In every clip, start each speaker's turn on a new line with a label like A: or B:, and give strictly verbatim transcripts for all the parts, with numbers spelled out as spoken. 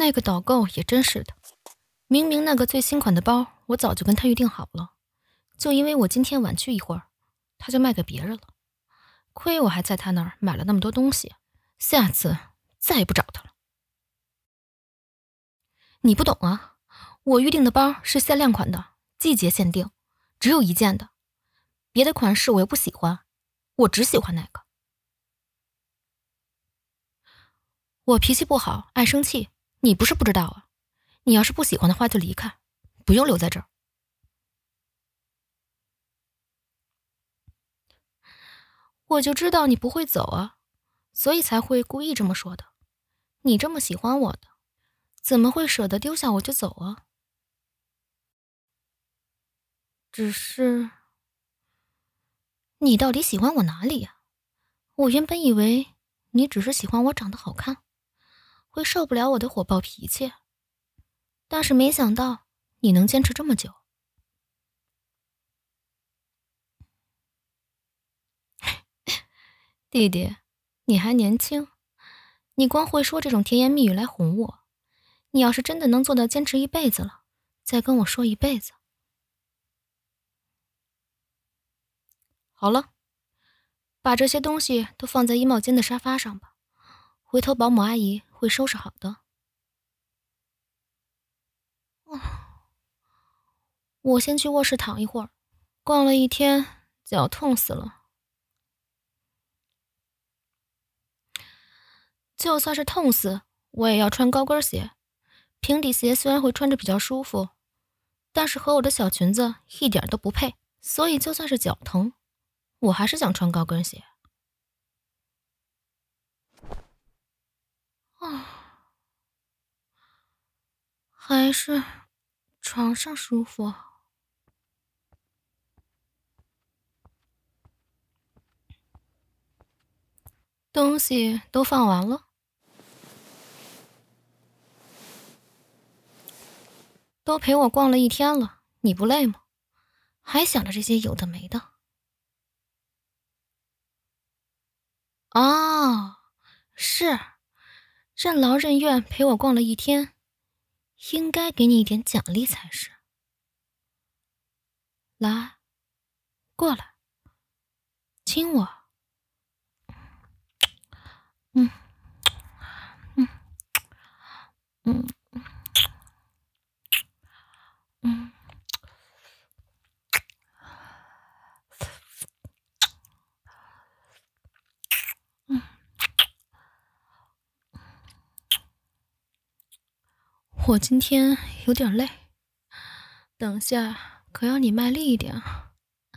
A: 那个导购也真是的，明明那个最新款的包我早就跟他预定好了，就因为我今天晚去一会儿，他就卖给别人了。亏我还在他那儿买了那么多东西，下次再也不找他了。你不懂啊，我预定的包是限量款的，季节限定，只有一件的，别的款式我又不喜欢，我只喜欢那个。我脾气不好，爱生气，你不是不知道啊。你要是不喜欢的话就离开，不用留在这儿。我就知道你不会走啊，所以才会故意这么说的。你这么喜欢我的，怎么会舍得丢下我就走啊？只是，你到底喜欢我哪里呀？我原本以为你只是喜欢我长得好看，会受不了我的火爆脾气，但是没想到你能坚持这么久。弟弟，你还年轻，你光会说这种甜言蜜语来哄我。你要是真的能做到坚持一辈子了，再跟我说一辈子。好了，把这些东西都放在衣帽间的沙发上吧，回头保姆阿姨会收拾好的。我先去卧室躺一会儿，逛了一天，脚痛死了。就算是痛死，我也要穿高跟鞋。平底鞋虽然会穿着比较舒服，但是和我的小裙子一点都不配，所以就算是脚疼，我还是想穿高跟鞋。啊，还是床上舒服。东西都放完了，都陪我逛了一天了，你不累吗？还想着这些有的没的。哦，是，任劳任怨陪我逛了一天，应该给你一点奖励才是。来，过来，亲我。嗯嗯嗯嗯嗯，我今天有点累，等下可要你卖力一点啊。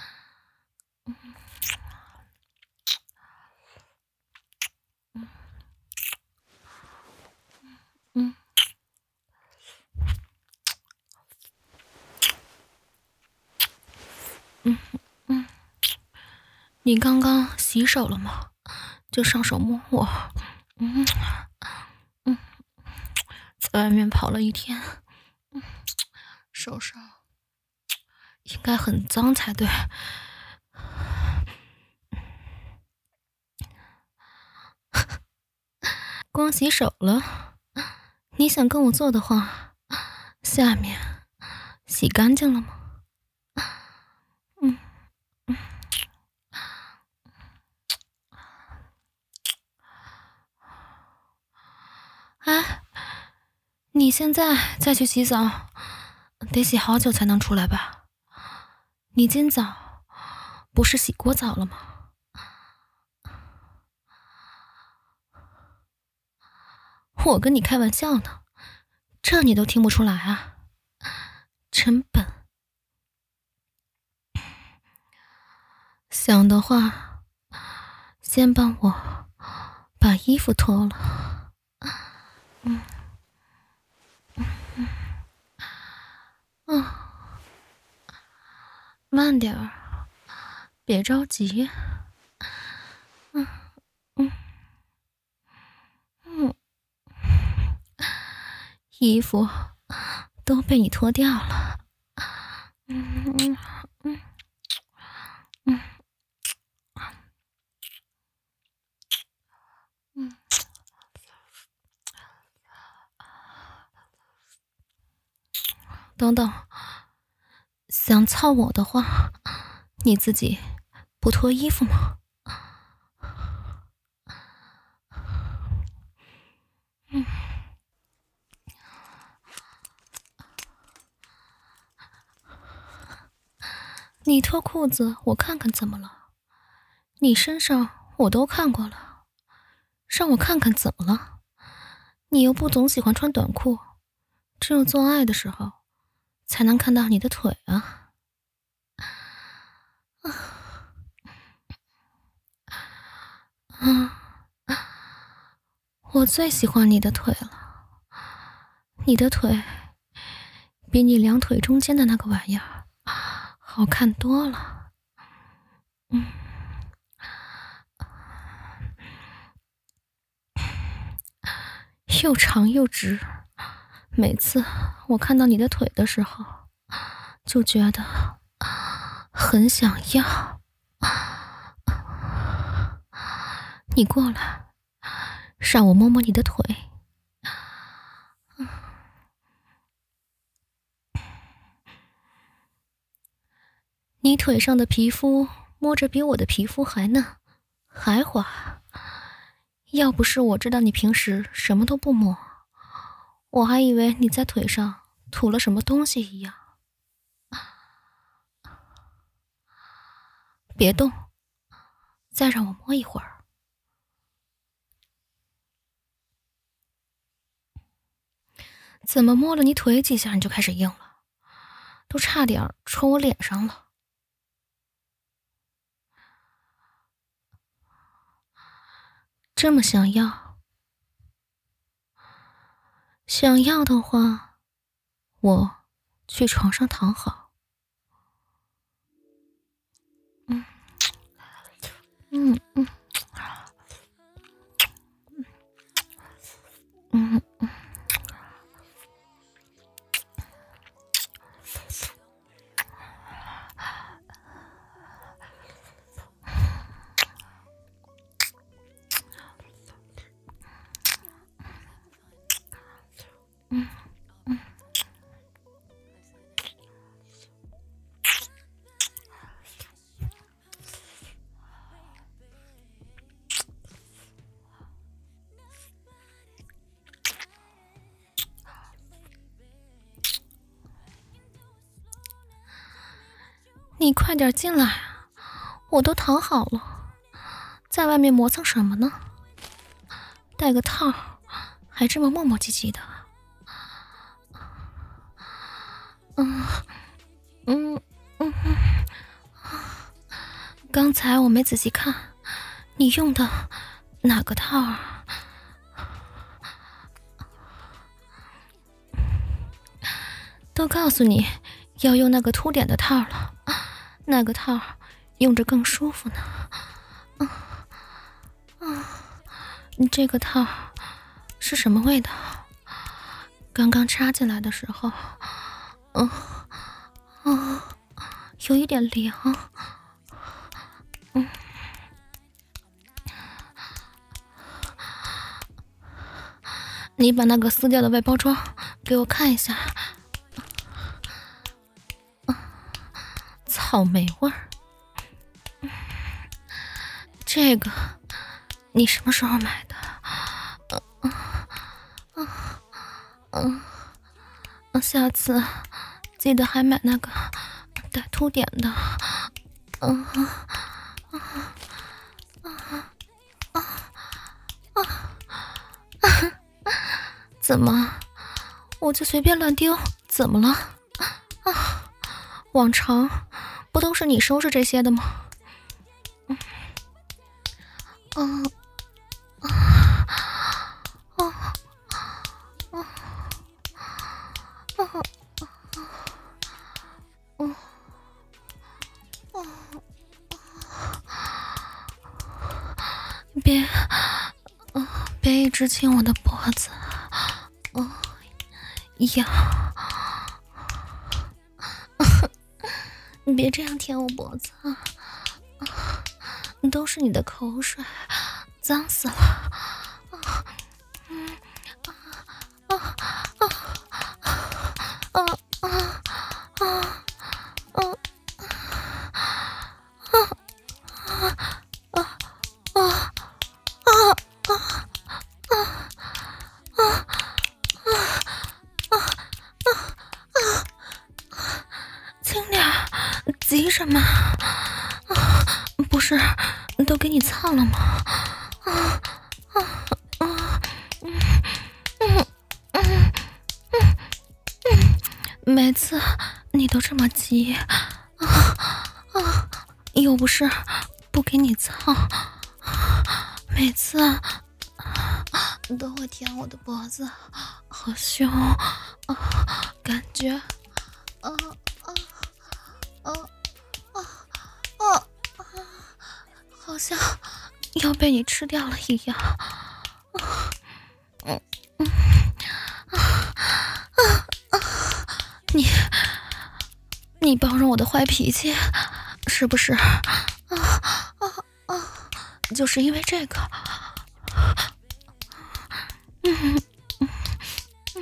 A: 嗯嗯嗯，你刚刚洗手了吗？就上手摸我。嗯嗯，在外面跑了一天，嗯，手上应该很脏才对。光洗手了，你想跟我做的话，下面洗干净了吗？嗯嗯，哎，你现在再去洗澡，得洗好久才能出来吧？你今早不是洗过澡了吗？我跟你开玩笑呢，这你都听不出来啊？真笨。想的话，先帮我把衣服脱了。嗯嗯嗯，慢点儿，别着急。嗯嗯嗯，衣服都被你脱掉了。嗯嗯嗯嗯嗯。 等等，想操我的话，你自己不脱衣服吗？嗯，你脱裤子我看看怎么了？你身上我都看过了，让我看看怎么了？你又不总喜欢穿短裤，只有做爱的时候才能看到你的腿啊！啊，我最喜欢你的腿了，你的腿比你两腿中间的那个玩意儿好看多了。嗯，又长又直，每次我看到你的腿的时候，就觉得很想要。你过来，让我摸摸你的腿。你腿上的皮肤摸着比我的皮肤还嫩，还滑。要不是我知道你平时什么都不摸，我还以为你在腿上涂了什么东西一样。别动，再让我摸一会儿。怎么摸了你腿几下你就开始硬了，都差点戳我脸上了。这么想要？想要的话，我去床上躺好。嗯嗯嗯嗯嗯。嗯嗯，你快点进来啊！我都躺好了，在外面磨蹭什么呢？戴个套，还这么磨磨唧唧的。嗯嗯嗯，刚才我没仔细看，你用的哪个套啊？都告诉你要用那个凸点的套了，那个套用着更舒服呢。嗯嗯，这个套是什么味道？刚刚插进来的时候，嗯嗯，有一点凉。嗯，你把那个撕掉的外包装给我看一下。草莓味儿，这个你什么时候买的？嗯嗯嗯嗯，下次记得还买那个带凸点的。嗯啊啊啊啊啊！怎么？我就随便乱丢，怎么了？啊！往常不都是你收拾这些的吗？嗯，嗯，啊，啊，啊，啊，嗯，嗯，别，嗯，别一直亲我的脖子，嗯，痒。你别这样舔我脖子啊！都是你的口水，脏死了！啊，嗯，啊啊啊啊啊！ 急什么？啊，不是都给你操了吗？啊啊啊！嗯嗯嗯嗯嗯，每次你都这么急啊啊！又不是不给你操，每次都会舔我的脖子和胸啊，感觉啊啊啊啊啊啊，好像要被你吃掉了一样。嗯嗯啊啊啊！你你包容我的坏脾气，是不是？啊啊啊！就是因为这个。嗯嗯嗯，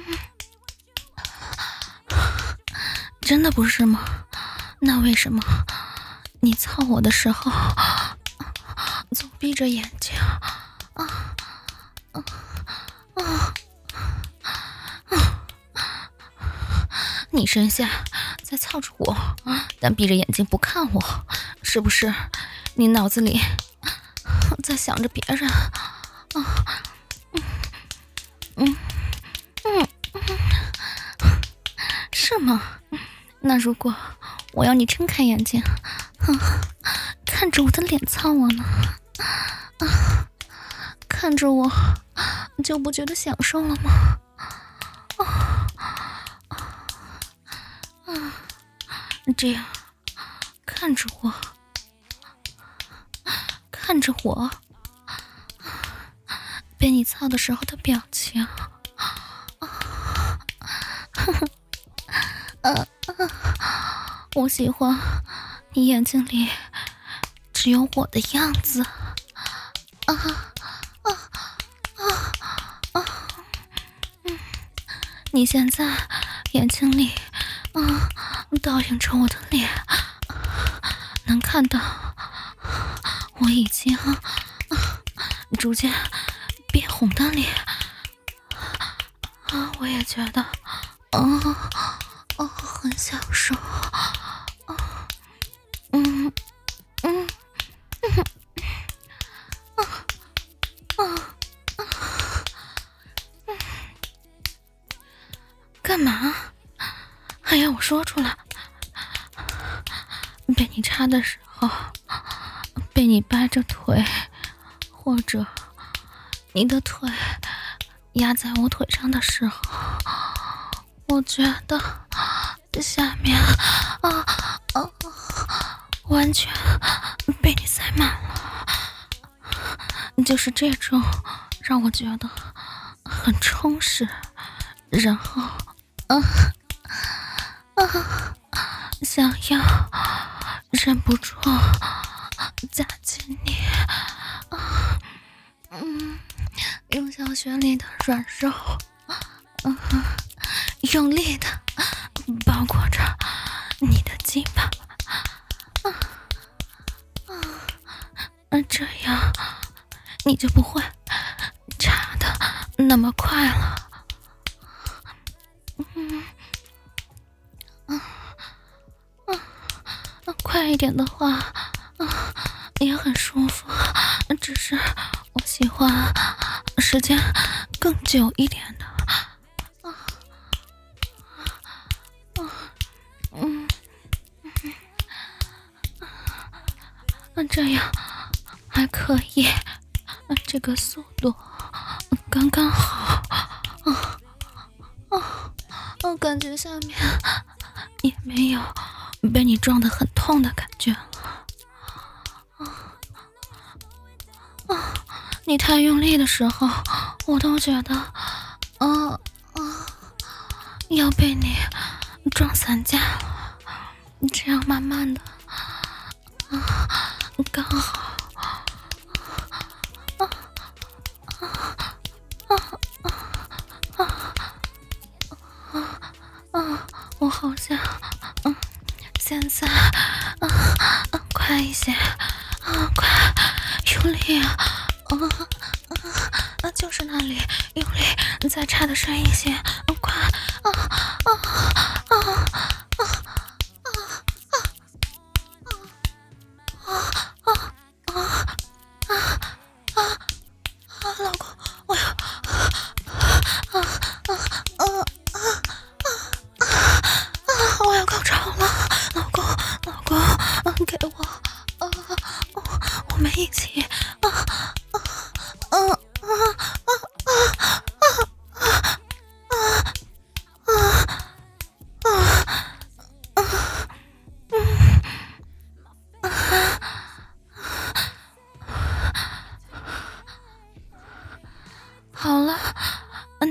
A: 真的不是吗？那为什么你操我的时候总闭着眼睛？啊啊啊啊！你身下在操着我，但闭着眼睛不看我，是不是？你脑子里在想着别人？啊，嗯嗯嗯嗯，是吗？那如果我要你睁开眼睛，啊，看着我的脸操我呢？啊，看着我就不觉得享受了吗？啊啊，这样看着我，看着我被你操的时候的表情，啊，啊啊，我喜欢你眼睛里只有我的样子，啊啊啊啊！嗯，你现在眼睛里啊倒映着我的脸，能看到我已经啊逐渐变红的脸啊，我也觉得哦哦很享受，啊嗯嗯嗯啊啊啊嗯，干嘛还要我说出来？被你插的时候，被你掰着腿，或者你的腿压在我腿上的时候，我觉得下面啊啊完全被你塞满了，就是这种让我觉得很充实，然后啊啊想要忍不住夹紧你，啊嗯，用小穴里的软肉，嗯，用力的包裹着你的鸡巴，啊啊，这样你就不会插的那么快了。嗯啊啊啊，快一点的话啊也很舒服，只是我喜欢时间更久一点的。啊啊嗯嗯，这样还可以，这个速度刚刚好。啊啊我感觉下面也没有被你撞得很痛的感觉了。啊啊！你太用力的时候，我都觉得啊啊要被你撞散架了。这样慢慢的啊，刚好。啊啊啊啊啊啊啊！我好想，嗯，现在啊啊快一些啊，快用力啊！啊啊啊！就是那里用力，再插的深一些，啊、快啊啊啊啊啊啊！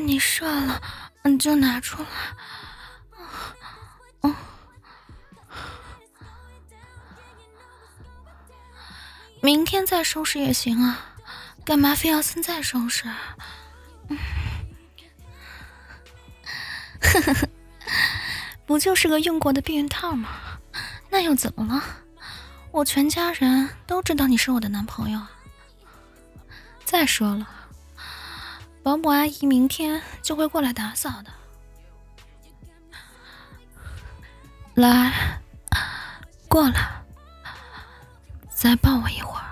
A: 你射了，你就拿出来。嗯，明天再收拾也行啊，干嘛非要现在收拾啊？嗯，呵呵呵，不就是个用过的避孕套吗？那又怎么了？我全家人都知道你是我的男朋友啊。再说了，保姆阿姨明天就会过来打扫的。来，过来，再抱我一会儿。